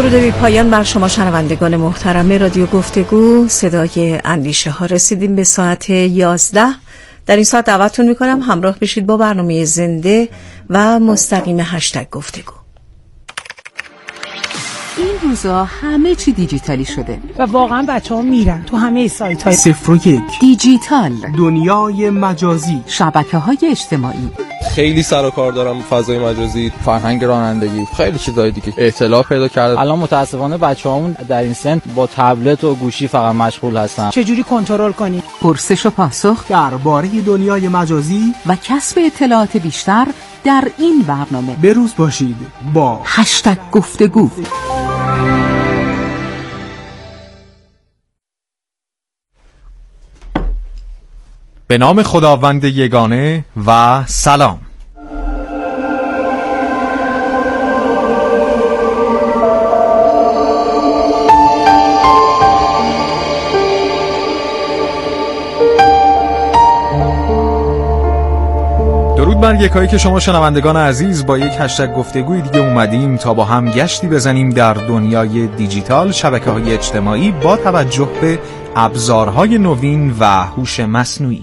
درود بی پایان بر شما شنوندگان محترم رادیو گفتگو صدای اندیشه ها. رسیدیم به ساعت 11. در این ساعت دعوتتون میکنم همراه بشید با برنامه زنده و مستقیم هشتگ گفتگو. این روزا همه چی دیجیتالی شده و واقعا بچه‌ها میرن تو همه سایت‌های 01 دیجیتال، دنیای مجازی، شبکه‌های اجتماعی. خیلی سر و کار دارم فضای مجازی، فرهنگ رانندگی، خیلی چیزای دیگه اطلاع پیدا کرده. الان متاسفانه بچه‌هامون در این سن با تبلت و گوشی فقط مشغول هستن. چجوری کنترل کنی؟ پرسش و پاسخ درباره دنیای مجازی و کسب اطلاعات بیشتر در این برنامه. بروز باشید با هشتگ گفتگو. به نام خداوند یگانه و سلام. درود بر یکایی که شما شنوندگان عزیز، با یک هشتگ گفتگوی دیگه اومدیم تا با هم گشتی بزنیم در دنیای دیجیتال، شبکه‌های اجتماعی با توجه به ابزارهای نوین و هوش مصنوعی.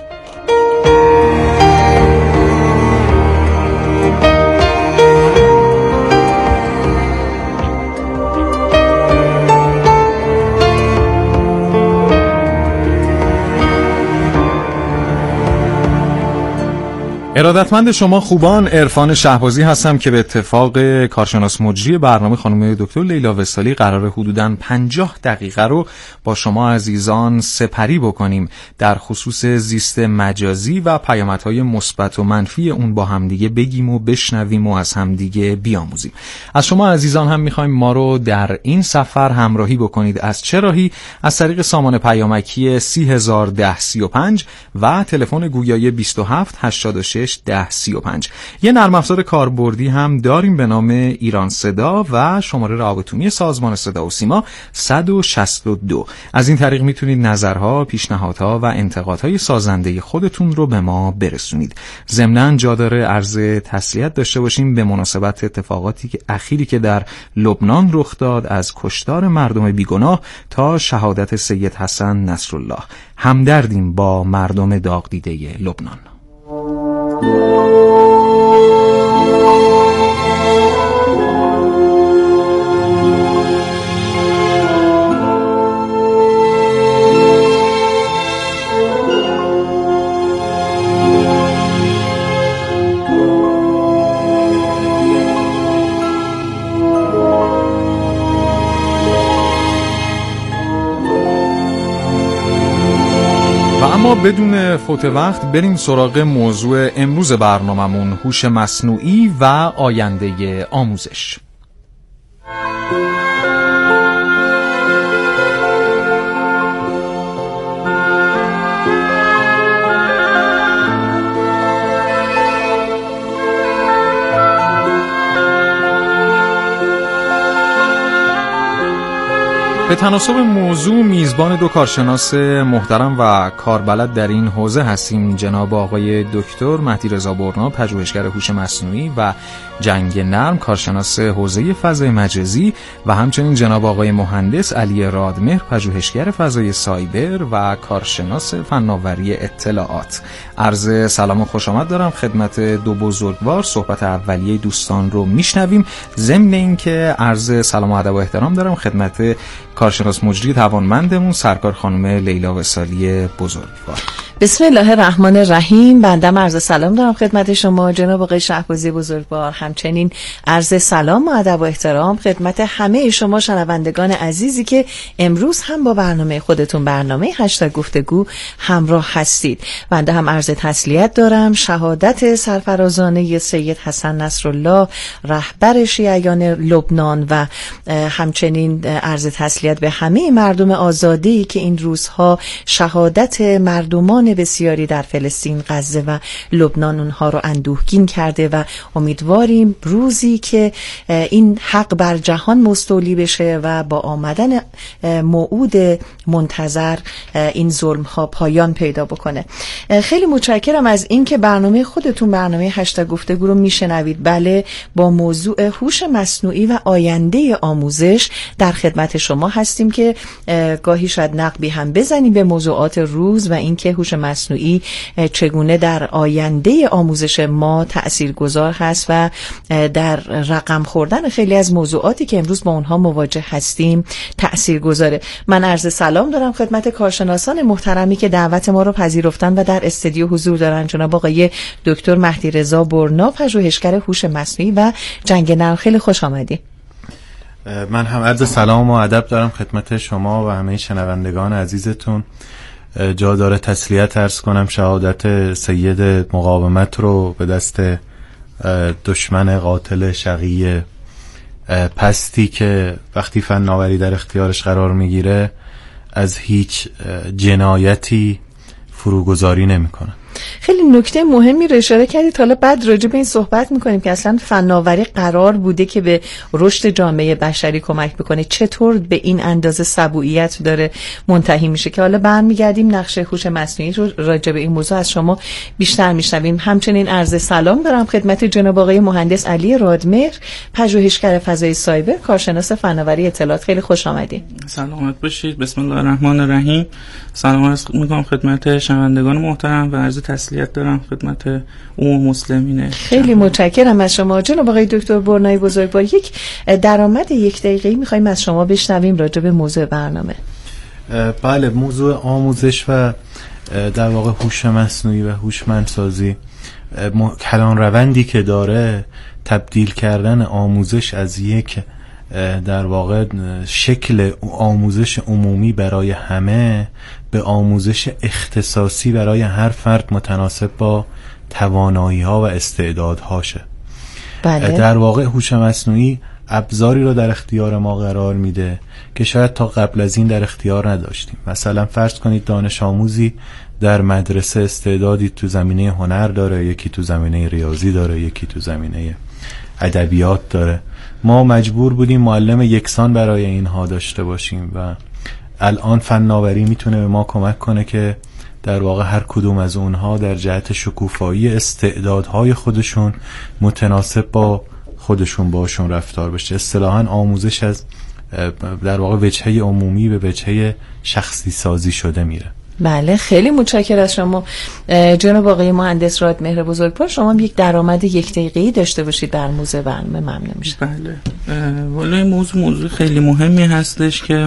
ارادتمند شما خوبان، عرفان شهبازی هستم که به اتفاق کارشناس مجری برنامه خانم دکتر لیلا وصالی قرار حدوداً 50 دقیقه رو با شما عزیزان سپری بکنیم در خصوص زیست مجازی و پیامدهای مثبت و منفی اون با همدیگه بگیم و بشنویم و از همدیگه بیاموزیم. از شما عزیزان هم میخوایم ما رو در این سفر همراهی بکنید. از چه راهی؟ از طریق سامان پیامکی 301035 و تلفن گویای 27 86 1035. یه نرم افزار کاربردی هم داریم به نام ایران صدا و شماره رابطه‌عمومی سازمان صدا و سیما 162. از این طریق میتونید نظرها، پیشنهادها و انتقادهای سازنده خودتون رو به ما برسونید. ضمناً جا داره عرض تسلیت داشته باشیم به مناسبت اتفاقاتی که اخیری که در لبنان رخ داد، از کشتار مردم بیگناه تا شهادت سید حسن نصرالله. همدردیم با مردم داغ دیده لبنان. اما بدون فوت وقت بریم سراغ موضوع امروز برناممون، هوش مصنوعی و آینده آموزش. به تناسب موضوع میزبان دو کارشناس محترم و کاربلد در این حوزه هستیم، جناب آقای دکتر مهدی رضا برنا، پژوهشگر هوش مصنوعی و جنگ نرم، کارشناس حوزه فضای مجازی، و همچنین جناب آقای مهندس علی رادمهر، پژوهشگر فضای سایبر و کارشناس فناوری اطلاعات. عرض سلام و خوش آمد دارم خدمت دو بزرگوار. صحبت اولیه دوستان رو میشنویم. ضمن اینکه عرض سلام و ادب و احترام دارم خدمت کارشناس مجری توانمندمون سرکار خانم لیلا وصالی بزرگوار. بسم الله الرحمن الرحیم. بنده عرض سلام دارم خدمت شما جناب آقای شهبازی بزرگوار. همچنین عرض سلام و ادب و احترام خدمت همه شما شنوندگان عزیزی که امروز هم با برنامه خودتون، برنامه هشتگ گفتگو، همراه هستید. بنده هم عرض تسلیت دارم. شهادت سرفرازانه سید حسن نصرالله رهبر شیعیان لبنان و همچنین عرض تسلیت به همه مردم آزادی که این روزها شهادت مردمان مردمان بسیاری در فلسطین، غزه و لبنان اونها رو اندوهگین کرده و امیدواریم روزی که این حق بر جهان مستولی بشه و با آمدن موعود منتظر این ظلم ها پایان پیدا بکنه. خیلی متشکرم از این که برنامه خودتون، برنامه هشتگ گفتگو رو میشنوید. بله، با موضوع هوش مصنوعی و آینده آموزش در خدمت شما هستیم که گاهی شاید نقبی هم بزنیم به موضوعات روز و اینکه هوش مصنوعی چگونه در آینده آموزش ما تاثیرگذار هست و در رقم خوردن خیلی از موضوعاتی که امروز با اونها مواجه هستیم تاثیرگذاره. من عرض سلام دارم خدمت کارشناسان محترمی که دعوت ما رو پذیرفتن و در استودیو حضور دارن. جناب آقای دکتر مهدی رضا برنا، پژوهشگر هوش مصنوعی و جنگ نرم، خیلی خوش آمدید. من هم عرض سلام و ادب دارم خدمت شما و همه شنوندگان عزیزتون. جا داره تسلیت عرض کنم شهادت سید مقاومت رو به دست دشمن قاتل شقی پستی که وقتی فناوری در اختیارش قرار میگیره از هیچ جنایتی فروگذاری نمیکنه. خیلی نکته مهمی رو اشاره کردید. حالا بعد راجع به این صحبت میکنیم که اصلا فناوری قرار بوده که به رشد جامعه بشری کمک بکنه، چطور به این اندازه سبوعیت داره منتهی میشه که حالا برمیگردیم نقش هوش مصنوعی رو راجع به این موضوع از شما بیشتر میشنویم. همچنین عرض سلام دارم خدمت جناب آقای مهندس علی رادمهر، پژوهشگر فضای سایبر، کارشناس فناوری اطلاعات. خیلی خوش آمدید. سلامت باشید. بسم الله الرحمن الرحیم. سلام عرض میکنم خدمت شنوندگان محترم و عرض تسلیت دارم خدمت عموم مسلمین. خیلی متشکرم از شما جناب آقای دکتر برنای بزرگوار. یک درآمد 1 دقیقه‌ای می‌خوایم از شما بشنویم راجع به موضوع برنامه. بله، موضوع آموزش و در واقع هوش مصنوعی و هوشمندسازی کلان روندی که داره تبدیل کردن آموزش از یک در واقع شکل آموزش عمومی برای همه به آموزش اختصاصی برای هر فرد متناسب با توانایی‌ها و استعدادهاشه. بله. در واقع هوش مصنوعی ابزاری رو در اختیار ما قرار میده که شاید تا قبل از این در اختیار نداشتیم. مثلا فرض کنید دانش آموزی در مدرسه استعدادی تو زمینه هنر داره، یکی تو زمینه ریاضی داره، یکی تو زمینه ادبیات داره. ما مجبور بودیم معلم یکسان برای اینها داشته باشیم و الان فناوری میتونه به ما کمک کنه که در واقع هر کدوم از اونها در جهت شکوفایی استعدادهای خودشون متناسب با خودشون باشون رفتار بشه. اصطلاحاً آموزش از در واقع وجهه عمومی به وجهه شخصی سازی شده میره. بله، خیلی متشکرم از شما جناب آقای مهندس رادمهر بزرگوار. شما یک درآمد 1 دقیقه‌ای داشته باشید در موضوع برنامه، ممنون میشم. بله، والا این موضوع خیلی مهمی هستش که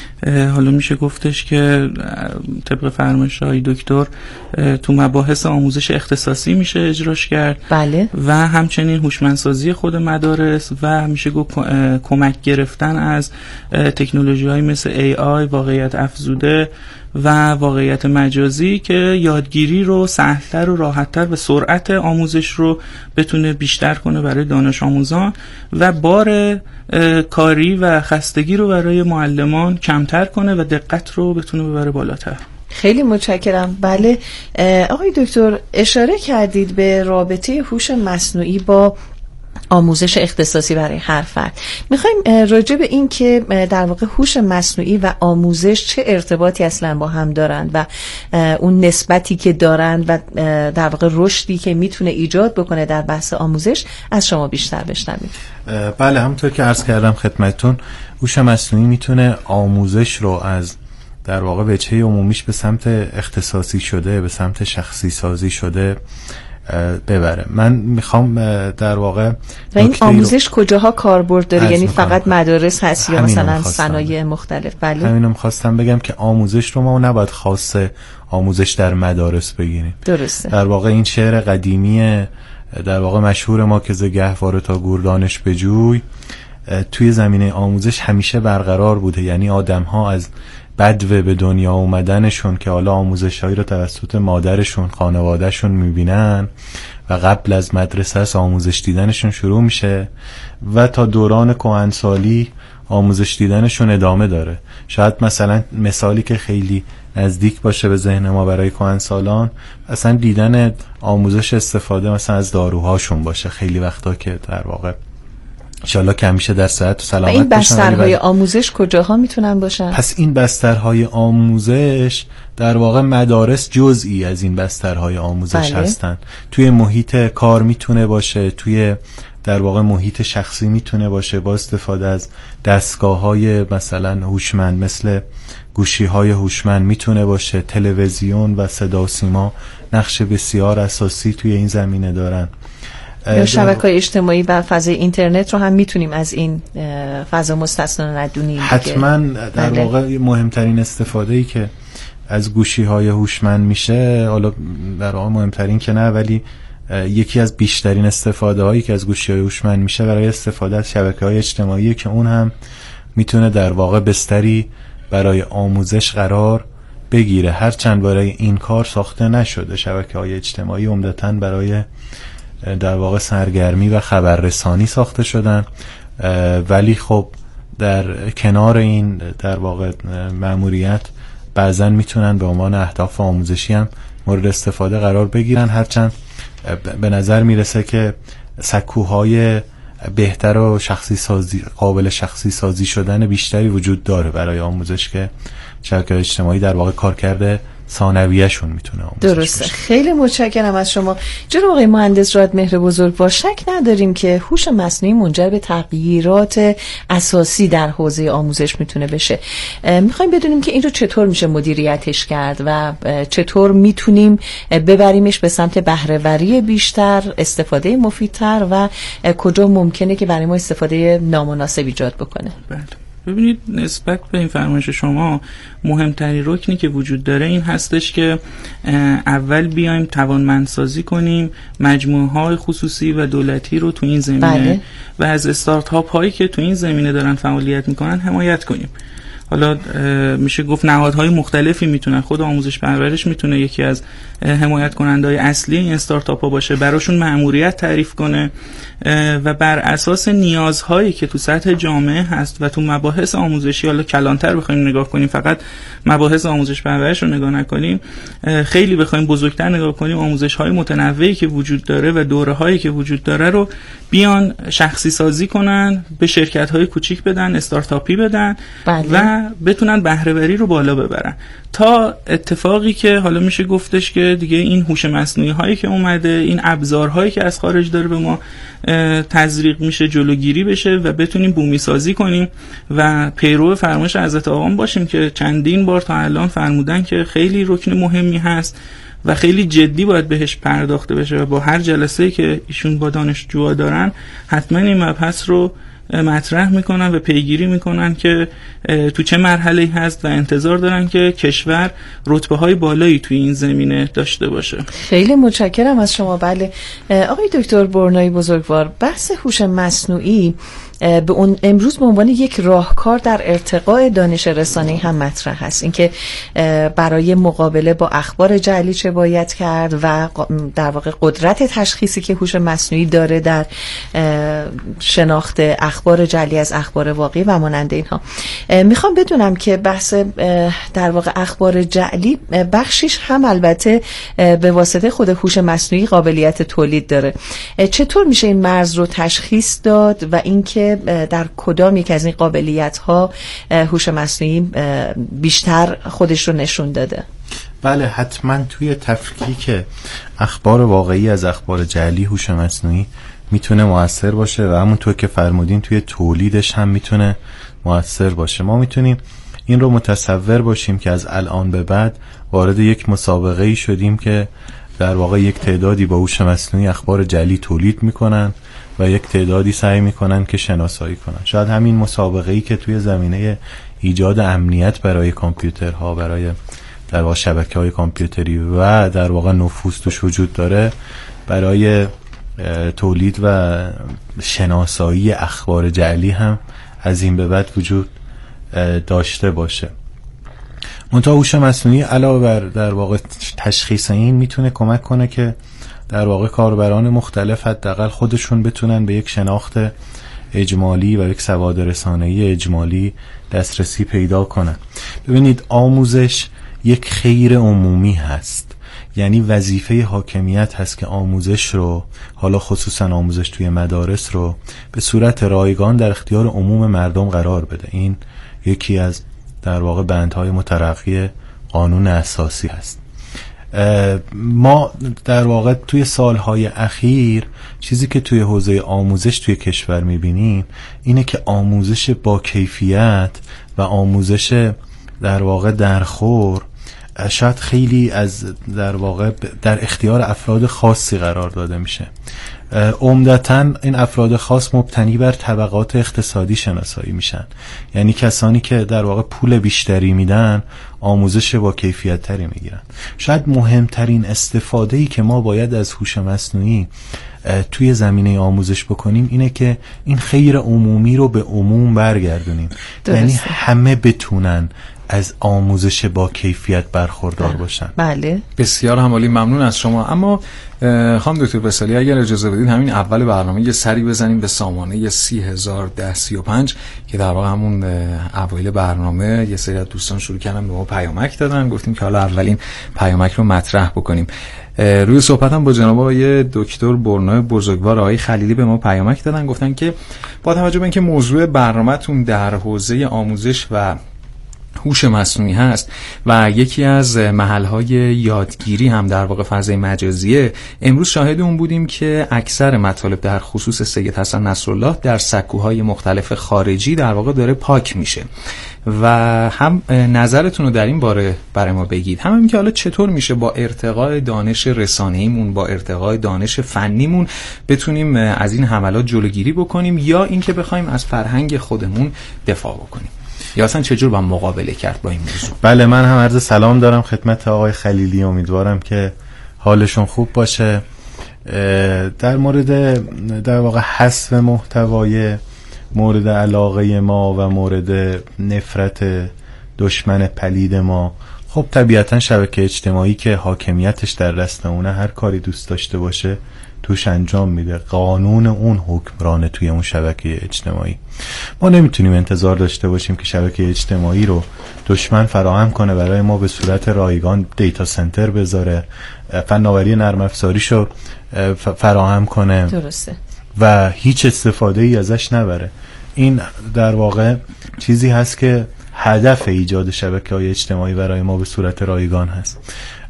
حالا میشه گفتش که طبق فرمایش های دکتر تو مباحث آموزش اختصاصی میشه اجراش کرد. بله. و همچنین هوشمندسازی خود مدارس و میشه گفت کمک گرفتن از تکنولوژی های مثل AI، واقعیت افزوده و واقعیت مجازی که یادگیری رو سهل‌تر و راحت‌تر و سرعت آموزش رو بتونه بیشتر کنه برای دانش آموزان و بار کاری و خستگی رو برای معلمان کمتر کنه و دقت رو بتونه ببره بالاتر. خیلی متشکرم. بله آقای دکتر، اشاره کردید به رابطه هوش مصنوعی با آموزش اختصاصی برای هر فرد. میخوایم راجع به این که در واقع هوش مصنوعی و آموزش چه ارتباطی اصلا با هم دارند و اون نسبتی که دارند و در واقع رشدی که میتونه ایجاد بکنه در بحث آموزش از شما بیشتر بشنویم. بله، همونطور که عرض کردم خدمتتون، هوش مصنوعی میتونه آموزش رو از در واقع وجهه عمومیش به سمت اختصاصی شده، به سمت شخصی سازی شده ببره. من میخوام در واقع و این آموزش کجاها کاربرد داره؟ یعنی فقط مدارس هست یا مثلا صنایع مختلف؟ بله، همینو میخواستم بگم که آموزش رو ما نباید خاصه آموزش در مدارس بگیریم. درسته. در واقع این شعر قدیمی در واقع مشهور ما که ز گهواره تا گور دانش بجوی توی زمینه آموزش همیشه برقرار بوده. یعنی آدم ها از بدو به دنیا اومدنشون که حالا آموزش‌هایی رو توسط مادرشون، خانوادهشون میبینن و قبل از مدرسه آموزش دیدنشون شروع میشه و تا دوران کهنسالی آموزش دیدنشون ادامه داره. شاید مثلا مثالی که خیلی نزدیک باشه به ذهن ما برای کهنسالان، اصلا دیدن آموزش استفاده مثلا از داروهاشون باشه. خیلی وقتا که در واقع انشالله که همیشه در صحت و سلامت باشن. این بسترهای آموزش کجاها میتونن باشن؟ پس این بسترهای آموزش در واقع مدارس جزئی از این بسترهای آموزش هستن. توی محیط کار میتونه باشه، توی در واقع محیط شخصی میتونه باشه، با استفاده از دستگاه‌های مثلا هوشمند مثل گوشی‌های هوشمند میتونه باشه. تلویزیون و صدا و سیما نقش بسیار اساسی توی این زمینه دارن. یا شبکه‌های اجتماعی و فضای اینترنت رو هم میتونیم از این فضا مستثنا ندونیم. حتما در واقع مهمترین استفاده‌ای که از گوشی‌های هوشمند میشه، حالا در واقع مهمترین که نه، ولی یکی از بیشترین استفاده‌هایی که از گوشی‌های هوشمند میشه برای استفاده از شبکه‌های اجتماعی که اون هم میتونه در واقع بستری برای آموزش قرار بگیره. هرچند برای این کار ساخته نشده، شبکه‌های اجتماعی عمدتاً برای در واقع سرگرمی و خبررسانی ساخته شدن، ولی خب در کنار این در واقع مأموریت بعضن میتونن به عنوان اهداف آموزشی هم مورد استفاده قرار بگیرن. هرچند به نظر میرسه که سکوهای بهتر و قابل شخصی سازی شدن بیشتری وجود داره برای آموزش که شبکه‌های اجتماعی در واقع کار کرده ثانویه‌شون میتونه آموزش درسته بشه. خیلی متشکرم از شما جناب آقای مهندس رادمهر بزرگوار. شک نداریم که هوش مصنوعی منجر به تغییرات اساسی در حوزه آموزش میتونه بشه. میخوایم بدونیم که این رو چطور میشه مدیریتش کرد و چطور میتونیم ببریمش به سمت بهره‌وری بیشتر، استفاده مفیدتر و کجا ممکنه که برای ما استفاده نامناسب ایجاد بکنه. بله. ببینید نسبت به این فرمایش شما مهمترین رکنی که وجود داره این هستش که اول بیایم توانمندسازی کنیم مجموعه‌های خصوصی و دولتی رو تو این زمینه و از استارتاپ هایی که تو این زمینه دارن فعالیت میکنن حمایت کنیم. حالا میشه گفت نهادهای مختلفی میتونن، خود آموزش پرورش میتونه یکی از حمایت کننده‌های اصلی این استارتاپ ها باشه، براشون مأموریت تعریف کنه و بر اساس نیازهایی که تو سطح جامعه هست و تو مباحث آموزشی، حالا کلانتر بخوایم نگاه کنیم، فقط مباحث آموزش پرورش رو نگاه نکنیم، خیلی بخوایم بزرگتر نگاه کنیم، آموزش‌های متنوعی که وجود داره و دوره‌هایی که وجود داره رو بیان شخصی سازی کنن، به شرکت‌های کوچیک بدن، استارتاپی بدن و بتونن بهره‌وری رو بالا ببرن تا اتفاقی که حالا میشه گفتش که دیگه این هوش مصنوعی هایی که اومده، این ابزارهایی که از خارج داره به ما تزریق میشه جلوگیری بشه و بتونیم بومی سازی کنیم و پیرو فرمایش حضرت آقا باشیم که چندین بار تا الان فرمودن که خیلی رکن مهمی هست و خیلی جدی باید بهش پرداخته بشه و با هر جلسه‌ای که ایشون با دانشجوها دارن حتما این مبحث رو مطرح میکنن و پیگیری میکنن که تو چه مرحله‌ای هست و انتظار دارن که کشور رتبه‌های بالایی توی این زمینه داشته باشه. خیلی متشکرم از شما. بله آقای دکتر برنایی بزرگوار، بحث هوش مصنوعی به اون امروز به عنوان یک راهکار در ارتقاء دانش رسانه‌ای هم مطرح هست. اینکه برای مقابله با اخبار جعلی چه باید کرد و در واقع قدرت تشخیصی که هوش مصنوعی داره در شناخت اخبار جعلی از اخبار واقعی و مانند اینها. میخوام بدونم که بحث در واقع اخبار جعلی بخشیش هم البته به واسطه خود هوش مصنوعی قابلیت تولید داره. چطور میشه این مرز رو تشخیص داد و اینکه در کدام یک از این قابلیت‌ها هوش مصنوعی بیشتر خودش رو نشون داده؟ بله حتما توی تفکیک اخبار واقعی از اخبار جعلی هوش مصنوعی میتونه مؤثر باشه و همونطور که فرمودین توی تولیدش هم میتونه مؤثر باشه. ما میتونیم این رو متصور باشیم که از الان به بعد وارد یک مسابقه‌ای شدیم که در واقع یک تعدادی با هوش مصنوعی اخبار جعلی تولید میکنن و یک تعدادی سعی میکنن که شناسایی کنن. شاید همین مسابقه‌ای که توی زمینه ایجاد امنیت برای کامپیوترها، برای در واقع شبکه‌های کامپیوتری و در واقع نفوذ توش وجود داره، برای تولید و شناسایی اخبار جعلی هم از این به بعد وجود داشته باشه. منتها هوش مصنوعی علاوه بر در واقع تشخیص این میتونه کمک کنه که در واقع کاربران مختلف حداقل خودشون بتونن به یک شناخت اجمالی و یک سواد رسانه‌ای اجمالی دسترسی پیدا کنن. ببینید آموزش یک خیر عمومی هست، یعنی وظیفه حاکمیت هست که آموزش رو، حالا خصوصا آموزش توی مدارس رو، به صورت رایگان در اختیار عموم مردم قرار بده. این یکی از در واقع بندهای مترقی قانون اساسی هست. ما در واقع توی سالهای اخیر چیزی که توی حوزه آموزش توی کشور میبینیم اینه که آموزش با کیفیت و آموزش در واقع درخور شاید خیلی از در واقع در اختیار افراد خاصی قرار داده میشه. عمدتاً این افراد خاص مبتنی بر طبقات اقتصادی شناسایی میشن، یعنی کسانی که در واقع پول بیشتری میدن آموزش با کیفیت تری میگیرن. شاید مهمترین استفاده‌ای که ما باید از هوش مصنوعی توی زمینه آموزش بکنیم اینه که این خیر عمومی رو به عموم برگردونیم، یعنی همه بتونن از آموزش با کیفیت برخوردار باشن. بله بسیار همالی، ممنون از شما. اما خانم دکتر وصالی اگر اجازه بدید همین اول برنامه یه سری بزنیم به سامانه 301035 که در واقع همون اوایل برنامه یه سری از دوستان شروع کردن به ما پیامک دادن، گفتیم که حالا اولین پیامک رو مطرح بکنیم. روی صحبتم با جناب آقای دکتر برنا بزرگوار آقای خلیلی به ما پیامک دادن، گفتن که با توجه به اینکه موضوع برنامه‌تون در حوزه آموزش و هوش مصنوعی هست و یکی از محل‌های یادگیری هم در واقع فضای مجازیه، امروز شاهد اون بودیم که اکثر مطالب در خصوص سید حسن نصرالله در سکوهای مختلف خارجی در واقع داره پاک میشه و هم نظرتون رو در این باره برای ما بگید، هم این که حالا چطور میشه با ارتقاء دانش رسانه‌ایمون، با ارتقاء دانش فنیمون بتونیم از این حملات جلوگیری بکنیم یا اینکه بخوایم از فرهنگ خودمون دفاع بکنیم، یا اصلا چجور با مقابله کرد با این موضوع؟ بله، من هم عرض سلام دارم خدمت آقای خلیلی، امیدوارم که حالشون خوب باشه. در مورد در واقع حذف محتوای مورد علاقه ما و مورد نفرت دشمن پلید ما، خب طبیعتا شبکه اجتماعی که حاکمیتش در دست اونه هر کاری دوست داشته باشه توش انجام میده، قانون اون حکمرانه توی اون شبکه اجتماعی. ما نمیتونیم انتظار داشته باشیم که شبکه اجتماعی رو دشمن فراهم کنه برای ما به صورت رایگان دیتا سنتر بذاره، فناوری نرم افزاریشو فراهم کنه درسته و هیچ استفاده ای ازش نبره. این در واقع چیزی هست که هدف ایجاد شبکه‌های اجتماعی برای ما به صورت رایگان هست.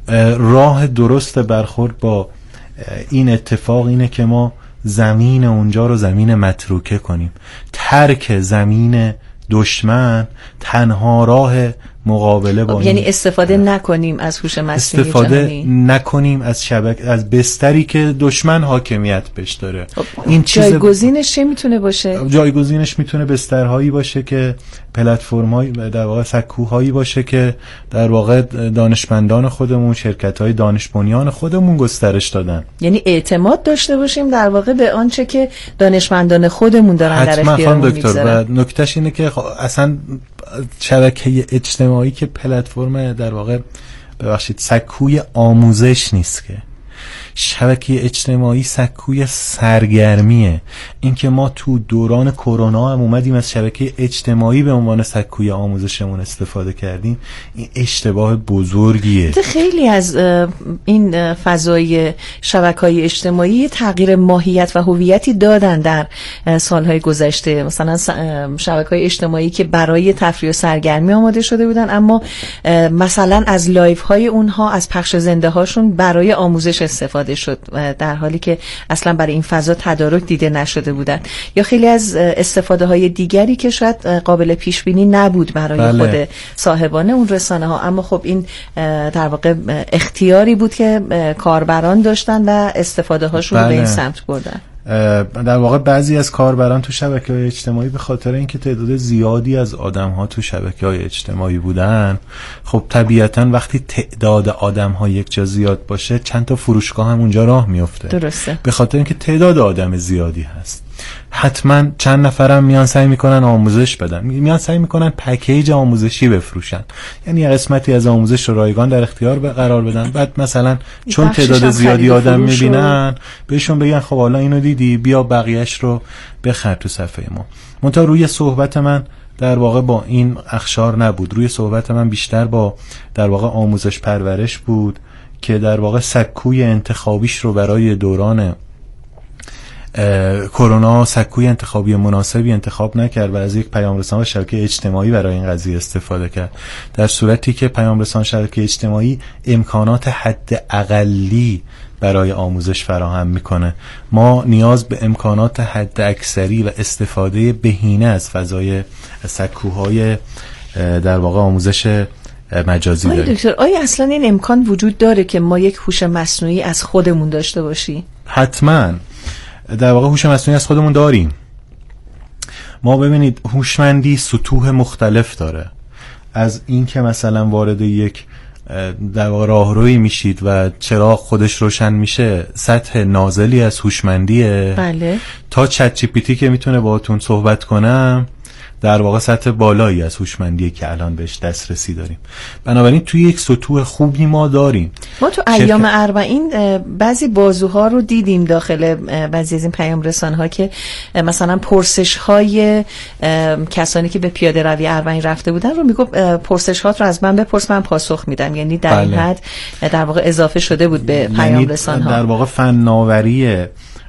راه درست برخورد با این اتفاق اینه که ما زمین اونجا رو زمین متروکه کنیم. ترک زمین دشمن تنها راه مقابله با یعنی استفاده نکنیم از هوش مصنوعی، استفاده نکنیم از از بستری که دشمن حاکمیت بهش داره. این جایگزینش چه میتونه باشه؟ جایگزینش میتونه بسترهایی باشه که پلتفرم‌های در واقع سکوهایی باشه که در واقع دانشمندان خودمون، شرکت‌های دانش بنیان خودمون گسترش دادن. یعنی اعتماد داشته باشیم در واقع به آنچه که دانشمندان خودمون دارن در اختیارمون میگذارن. و نکتهش اینه که اصلا شبکه اجتماعی که پلتفرم در واقع سکوی آموزش نیست، که شبکه اجتماعی سکوی سرگرمیه. اینکه ما تو دوران کرونا هم اومدیم از شبکه اجتماعی به عنوان سکوی آموزشمون استفاده کردیم، این اشتباه بزرگیه. خیلی از این فضای شبکه‌های اجتماعی تغییر ماهیت و هویتی دادن در سالهای گذشته. مثلا شبکه‌های اجتماعی که برای تفریح و سرگرمی آماده شده بودن، اما مثلا از لایوهای اونها، از پخش زنده هاشون برای آموزش استفاده شد، در حالی که اصلا برای این فضا تدارک دیده نشده بودن. یا خیلی از استفاده های دیگری که شاید قابل پیش بینی نبود برای خود صاحبان اون رسانه ها، اما خب این در واقع اختیاری بود که کاربران داشتن و استفاده هاشون به این سمت بردن. در واقع بعضی از کاربران تو شبکه‌های اجتماعی به خاطر اینکه تعداد زیادی از آدم‌ها تو شبکه‌های اجتماعی بودن، خب طبیعتاً وقتی تعداد آدم‌ها یک جا زیاد باشه چند تا فروشگاه هم اونجا راه میفته. درسته. به خاطر اینکه تعداد آدم زیادی هست. حتما چند نفرم میان سعی میکنن آموزش بدن، میان سعی میکنن پکیج آموزشی بفروشن، یعنی قسمتی از آموزش رو رایگان در اختیار قرار بدن، بعد مثلا چون تعداد زیادی آدم میبینن بهشون بگن خب حالا اینو دیدی بیا بقیهش رو بخر تو صفحه ما. منتها روی صحبت من در واقع با این اخشار نبود، روی صحبت من بیشتر با در واقع آموزش پرورش بود که در واقع سکوی انتخابیش رو برای دوران کرونا سکوی انتخابی مناسبی انتخاب نکرد و از یک پیامرسان و شبکه اجتماعی برای این قضیه استفاده کرد، در صورتی که پیامرسان شبکه اجتماعی امکانات حد اقلی برای آموزش فراهم میکنه. ما نیاز به امکانات حد اکثری و استفاده بهینه از فضای سکوهای در واقع آموزش مجازی داریم. دکتر آیا اصلا این امکان وجود داره که ما یک هوش مصنوعی از خودمون داشته باشیم؟ حتما در واقع هوش مصنوعی از خودمون داریم. ما ببینید هوشمندی سطوح مختلف داره، از این که مثلا وارد یک در واقع راهروی میشید و چراغ خودش روشن میشه سطح نازلی از هوشمندیه، بله، تا چت جی پی تی که میتونه باهاتون صحبت کنم در واقع سطح بالایی از هوشمندیه که الان بهش دسترسی داریم. بنابراین توی یک سطوح خوبی ما داریم. ما تو ایام اربعین بعضی بازوها رو دیدیم داخل بعضی از این پیام رسان‌ها که مثلا پرسش‌های کسانی که به پیاده روی اربعین رفته بودن رو میگفت پرسش‌هات رو از من بپرس من پاسخ میدم، یعنی در این حد در واقع اضافه شده بود به پیام رسان‌ها. در واقع فناوری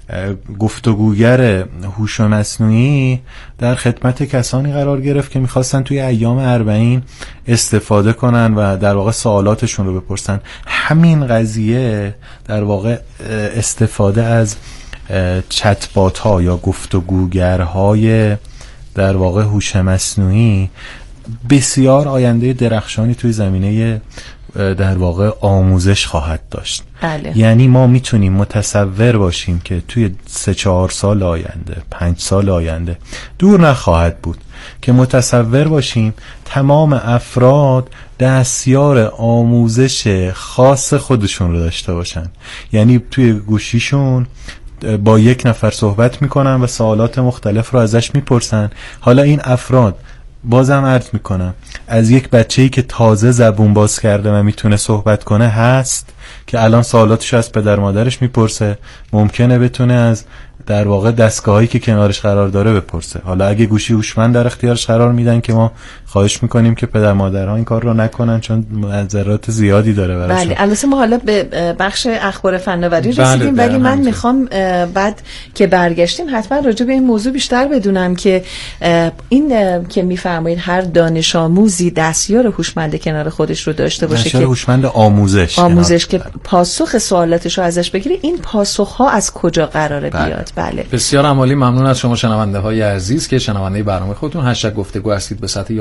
گفتگوگر هوش مصنوعی در خدمت کسانی قرار گرفت که میخواستن توی ایام اربعین استفاده کنن و در واقع سوالاتشون رو بپرسن. همین قضیه در واقع استفاده از چت بات ها یا گفتگوگرهای در واقع هوش مصنوعی بسیار آینده درخشانی توی زمینه در واقع آموزش خواهد داشت. بله. یعنی ما میتونیم متصور باشیم که توی 3-4 سال آینده 5 سال آینده دور نخواهد بود که متصور باشیم تمام افراد دستیار آموزش خاص خودشون رو داشته باشن، یعنی توی گوشیشون با یک نفر صحبت میکنن و سوالات مختلف رو ازش میپرسن. حالا این افراد بازم عرض میکنم از یک بچه‌ای که تازه زبون باز کرده و میتونه صحبت کنه هست که الان سوالاتش از پدر مادرش میپرسه، ممکنه بتونه از در واقع دستگاهایی که کنارش قرار داره بپرسه. حالا اگه گوشی هوشمند در اختیارش قرار میدن که ما خواهش میکنیم که پدر مادرها این کار رو نکنن چون ضررات زیادی داره براشون. بله، البته ما حالا به بخش اخبار فناوری رسیدیم، ولی من میخوام بعد که برگشتیم حتما راجع به این موضوع بیشتر بدونم که این که میفرمایید هر دانش آموزی دستیار هوشمند کنار خودش رو داشته باشه، دستیار هوشمند آموزش که پاسخ سوالاتش رو ازش بگیره. این پاسخ ها از کجا قراره بیاد؟ بله. بسیار عالی، ممنون از شما شنونده های عزیز که شنونده برنامه خودتون هشتگ گفتگو هستید. به ساعت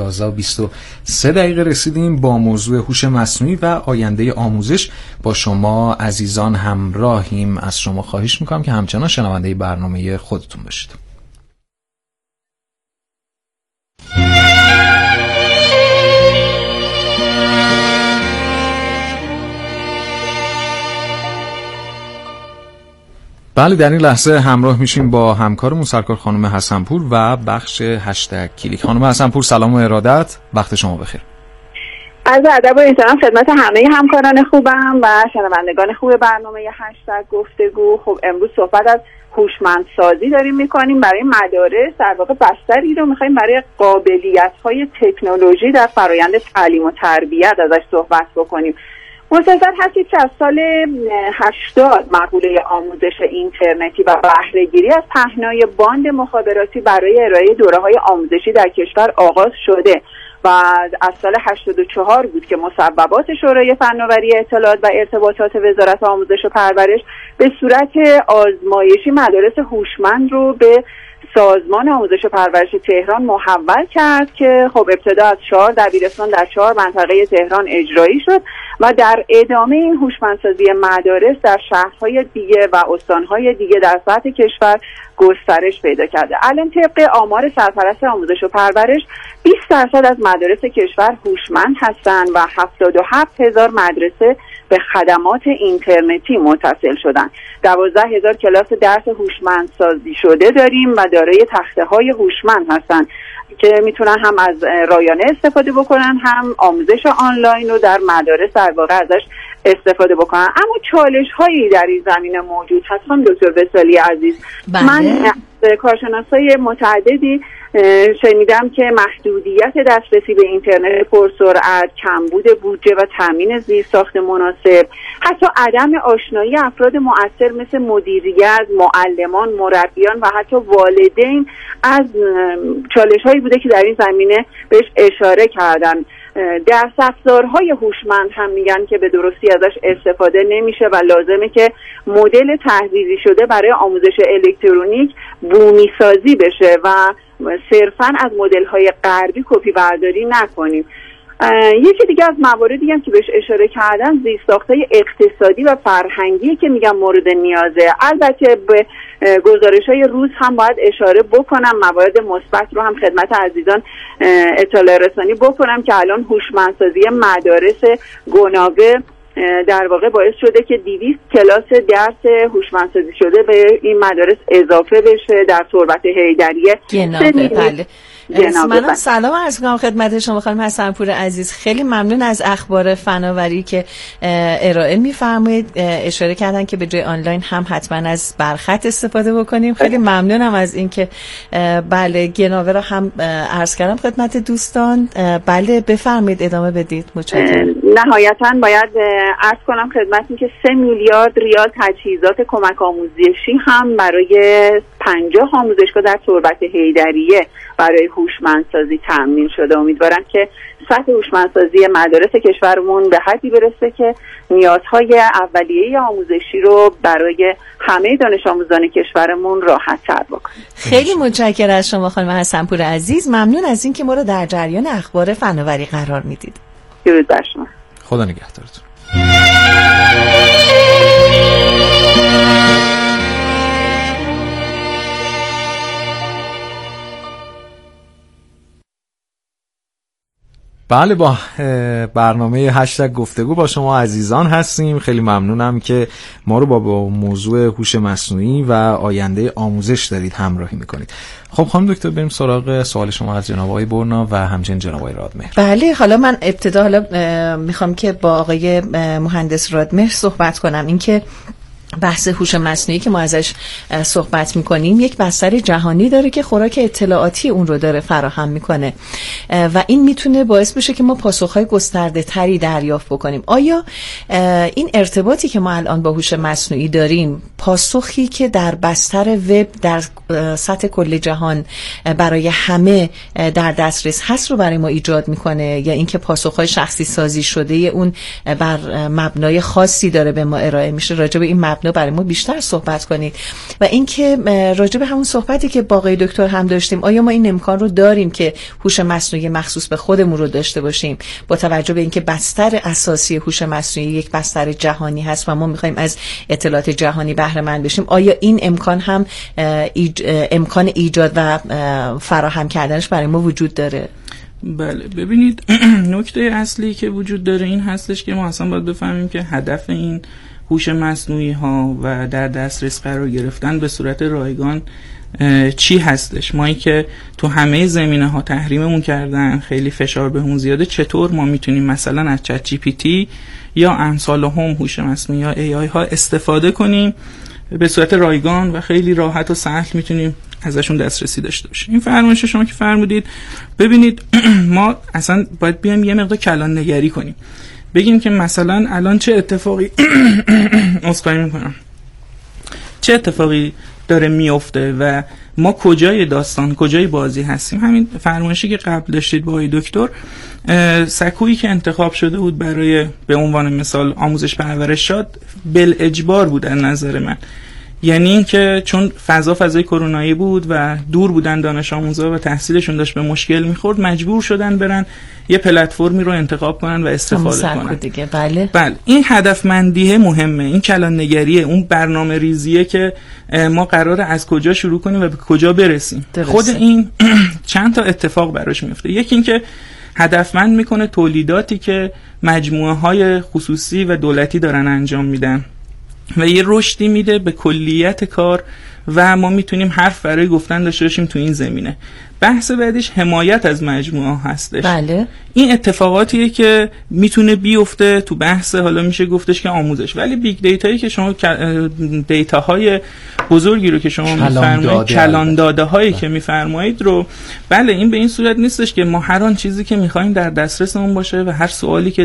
11:23 رسیدیم با موضوع هوش مصنوعی و آینده آموزش. با شما عزیزان همراهیم. از شما خواهش میکنم که همچنان شنونده برنامه خودتون باشید. بله، در این لحظه همراه میشیم با همکارمون سرکار خانم حسنپور و بخش هشتگ کلیک. خانم حسنپور سلام و ارادت، وقت شما بخیر. از ادب و احترام خدمت همه همکاران خوبم و شنوندگان خوب برنامه هشتگ گفتگو. خب امروز صحبت از هوشمندسازی داریم میکنیم برای مدارس، در واقع بستری رو میخوایم برای قابلیت‌های تکنولوژی در فرایند تعلیم و تربیت ازش صحبت بکنیم. مستحضر هستید که از سال 80 مقوله آموزش اینترنتی و بهره‌گیری از پهنای باند مخابراتی برای ارائه دوره‌های آموزشی در کشور آغاز شده و از سال 84 بود که مصوبات شورای فناوری اطلاعات و ارتباطات وزارت آموزش و پرورش به صورت آزمایشی مدارس هوشمند رو به سازمان آموزش و پرورش تهران محول کرد که خب ابتدا از 4 دبیرستان در 4 منطقه تهران اجرایی شد و در ادامه این هوشمندسازی مدارس در شهرهای دیگه و استانهای دیگه در سطح کشور گسترش پیدا کرده. الان طبق آمار سرپرست آموزش و پرورش 20% از مدارس کشور هوشمند هستند و 77,000 مدرسه به خدمات اینترنتی متصل شدن. 12,000 کلاس درس هوشمندسازی شده داریم و دارای تخته‌های هوشمند هستن که میتونن هم از رایانه استفاده بکنن، هم آموزش آنلاین رو در مدارس در واقع ازش استفاده بکنن. اما چالش هایی در این زمینه موجود هست. خانم دکتر وصالی عزیز، من کارشناسای متعددی شنیدم که محدودیت دسترسی به اینترنت پرسرعت، کمبود بودجه و تامین زیرساخت مناسب، حتی عدم آشنایی افراد مؤثر مثل مدیریت، معلمان، مربیان و حتی والدین از چالش هایی بوده که در این زمینه بهش اشاره کردن. درس افزارهای هوشمند هم میگن که به درستی ازش استفاده نمیشه و لازمه که مدل تحریزی شده برای آموزش الکترونیک بومی سازی بشه و صرفاً از مدل‌های غربی کپی برداری نکنیم. یکی دیگه از مواردی هم که بهش اشاره کردن زیرساخت‌های اقتصادی و فرهنگی که میگم مورد نیازه. البته به گزارش‌های روز هم باید اشاره بکنم، موارد مثبت رو هم خدمت عزیزان اطلاع رسانی بکنم که الان هوشمندسازی مدارس گوناگه در واقع باعث شده که 200 کلاس درس هوشمندسازی شده به این مدارس اضافه بشه در تربت حیدریه. بله. منم سلام عرض می‌کنم خدمت شما خانم حسن‌پور عزیز. خیلی ممنون از اخبار فناوری که ارائه می‌فرمایید. اشاره کردن که به جای آنلاین هم حتما از برخط استفاده بکنیم. خیلی ممنونم از اینکه بله گناوه رو هم عرض کردم خدمت دوستان. بله بفرمایید ادامه بدید. متشکرم. نهایتاً باید عرض کنم خدمتتون که 3 میلیارد ریال تجهیزات کمک آموزشی هم برای 50 آموزشگاه در تربت حیدریه برای هوشمندسازی تامین شده. امیدوارم که سطح هوشمندسازی مدارس کشورمون به حدی برسه که نیازهای اولیه آموزشی رو برای همه دانش آموزان کشورمون راحت تر بکنه. خیلی متشکرم از شما خانم حسن‌پور عزیز. ممنون از اینکه ما رو در جریان اخبار فناوری قرار میدید. درود بر شما. خدا نگهدارتون. بله با برنامه هشتگ گفتگو با شما عزیزان هستیم. خیلی ممنونم که ما رو با موضوع هوش مصنوعی و آینده آموزش دارید همراهی میکنید. خب خانم دکتر بریم سراغ سوال شما از جناب آقای برنا و همچنین جناب آقای رادمهر. بله حالا من ابتدا میخوام که با آقای مهندس رادمهر صحبت کنم. اینکه بحث هوش مصنوعی که ما ازش صحبت میکنیم یک بستر جهانی داره که خوراک اطلاعاتی اون رو داره فراهم میکنه و این میتونه باعث بشه که ما پاسخهای گسترده تری دریافت بکنیم. آیا این ارتباطی که ما الان با هوش مصنوعی داریم پاسخی که در بستر وب در سطح کل جهان برای همه در دسترس هست رو برای ما ایجاد میکنه یا اینکه پاسخهای شخصی سازی شده اون بر مبنای خاصی داره به ما ارائه میشه؟ راجع به این مبنا برای ما بیشتر صحبت کنید و اینکه راجع به همون صحبتی که با آقای دکتر هم داشتیم آیا ما این امکان رو داریم که هوش مصنوعی مخصوص به خودمون رو داشته باشیم با توجه به اینکه بستر اساسی هوش مصنوعی یک بستر جهانی هست و ما می‌خوایم از اطلاعات جهانی بهره مند بشیم، آیا این امکان هم امکان ایجاد و فراهم کردنش برای ما وجود داره؟ بله ببینید نکته اصلی که وجود داره این هستش که ما اصلا باید بفهمیم که هدف این هوش مصنوعی ها و در دسترس قرار گرفتن به صورت رایگان چی هستش. ما که تو همه زمینه ها تحریممون کردن، خیلی فشار بهمون زیاده، چطور ما میتونیم مثلا از چت جی پی تی یا امثال هم هوش مصنوعی یا ای آی ها استفاده کنیم به صورت رایگان و خیلی راحت و سهل میتونیم ازشون دسترسی داشته باشیم. این فرمایش شما که فرمودید، ببینید ما اصلا باید بیایم یه مقدار کلان نگری کنیم، بگیم که مثلا الان چه اتفاقی اسخای میکنم چه اتفاقی داره میفته و ما کجای داستان کجای بازی هستیم. همین فرمایشی که قبل داشتید با آقای دکتر، سکویی که انتخاب شده بود برای به عنوان مثال آموزش پرورشات بالاجبار بود از نظر من. یعنی این که چون فضای کرونایی بود و دور بودن دانش آموزا و تحصیلشون داشت به مشکل میخورد، مجبور شدن برن یه پلتفرمی رو انتخاب کنن و استفاده کنن دیگه. بله این هدفمندیه مهمه، این کلان نگریه، اون برنامه ریزیه که ما قراره از کجا شروع کنیم و به کجا برسیم. درسته. خود این چند تا اتفاق براش میفته. یکی این که هدفمند میکنه تولیداتی که مجموعه های خصوصی و دولتی دارن انجام میدن و یه رشدی میده به کلیت کار و ما میتونیم حرف برای گفتن داشته باشیم تو این زمینه. بحث بعدیش حمایت از مجموعه هستش. بله. این اتفاقاتیه که میتونه بیفته تو بحث، حالا میشه گفتش که آموزش، ولی بیگ دیتایی که شما دیتاهای بزرگی رو که شما میفرمایید، کلان داده هایی که میفرمایید رو، بله این به این صورت نیستش که ما هر آن چیزی که میخوایم در دسترسمون باشه و هر سوالی که